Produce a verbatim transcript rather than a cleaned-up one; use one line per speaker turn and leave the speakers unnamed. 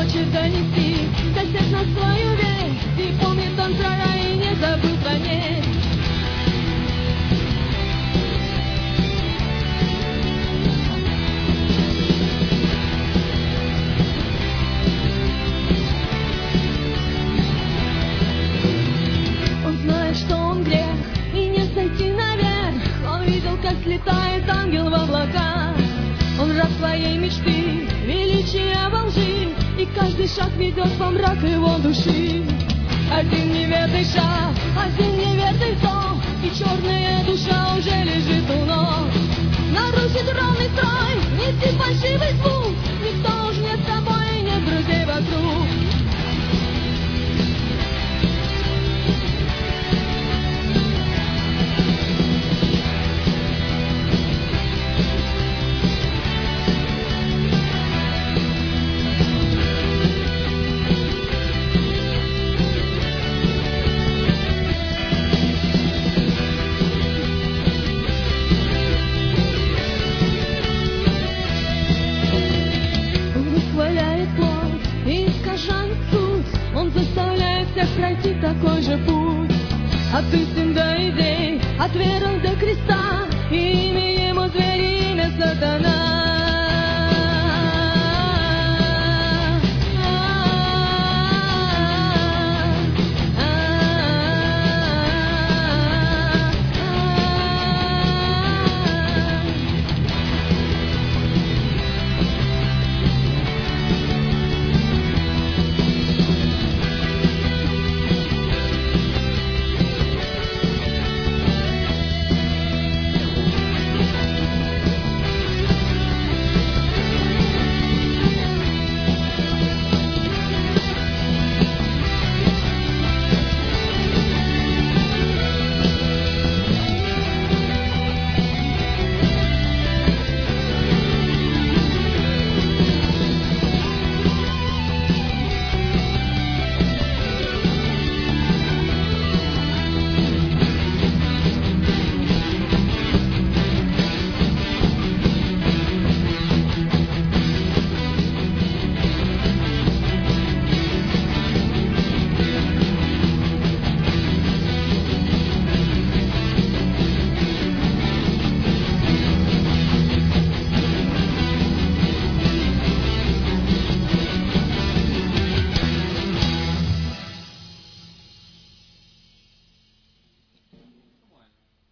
хочет донести до всех нас свою весть. И помнит он про рай и не забыл про ней. Он знает, что он грех, и не сойти наверх. Он видел, как слетает ангел в облака. Он раб своей мечты, величия во лжи, и каждый шаг ведет во мрак его души. Один неверный шаг, один неверный вздох, и черная душа уже лежит у ног. Нарушит ровный строй, нести фальшивый звук, никто уж не с тобой, нет друзей вокруг. Он заставляет всех пройти такой же путь. От истин до идей, от веры